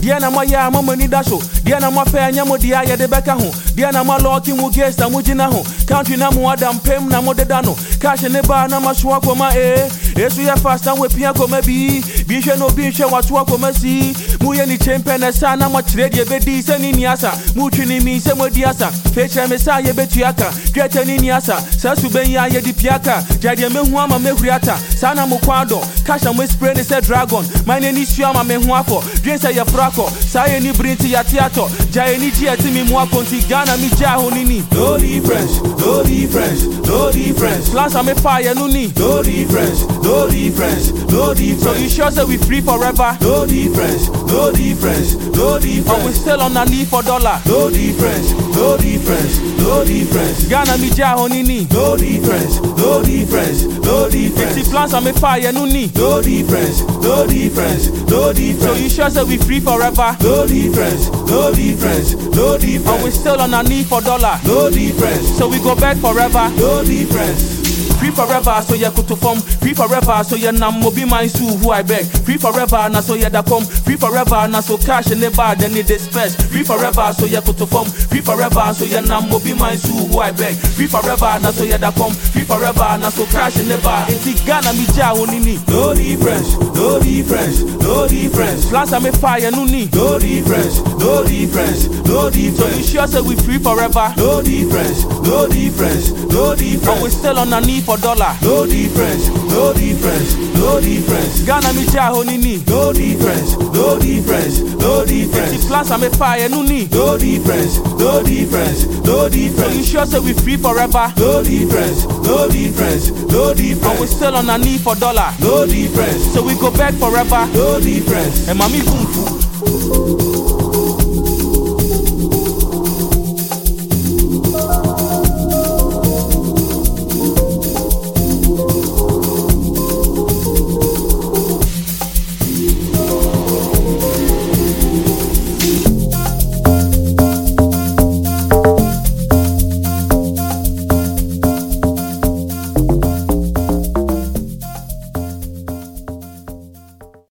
Dia na moya mama ni dasho. Dia na mofa nyamo dia ye de beka ho. Dia na mo loki mu guest na mu gina ho. Country na mu adam pem na mo de dano. Cash ne ba na maswa koma Esu ya fast and we pia koma bi. Bi hwe no bi hwe watu koma si. Mu ye ni chempe na sa na mo trade ye bedi se ni niasa. Mu twini mi se mo diasa. Feche me sa ye betuaka. Twete ni niasa. Sa su ben ya ye di piaka. Jade me hu ama me huriata. Sa na mo kwado. Cash na mo spray ne se dragon. Mine ni su ama me hu afo. Dwen se ye frako. Sa ye ni brinti ya theater. Jaye ni ji ati mi mu akonti Ghana mi ja ho nini. No difference, no difference, no difference. Plans are me fire no ni. No difference, no difference, no difference. So you sure say we free forever? No difference, no difference, no difference. Or we still on a need for dollar? No difference, no difference, no difference. Ghana mi ja ho nini. No difference, no difference, no difference. The plans are me fire no ni. No difference, no difference, no difference. So you sure say we free forever? No difference, no difference, no difference. Or we still on a need for dollar? No difference, So we go back forever? no difference. Free forever, so you could to form. Free forever, so you nam mo be my sue who I beg. Free forever, na so you da come. Free forever, na so cash in the bar, then it disperse. Free forever, so you could to form. Free forever, so you nam mo be my sue who I beg. Free forever, na so you da come. Free forever, na so cash in the bar. It's Ghana mi ja honini. No difference, no difference, no difference. Plans are me fire no ni. No difference, no difference, no So you difference. sure say we free forever? No difference, no difference, no But we difference. still on a need for dollar? No difference, no difference, no difference. Ghana mi ja honini. No difference, no difference, no The difference. plans are me fire no ni. No difference, no difference, no So you difference. sure say we free forever? No difference, no difference, no But we difference. still on a need for dollar? No difference, So we go back forever? no difference. And mommy boom.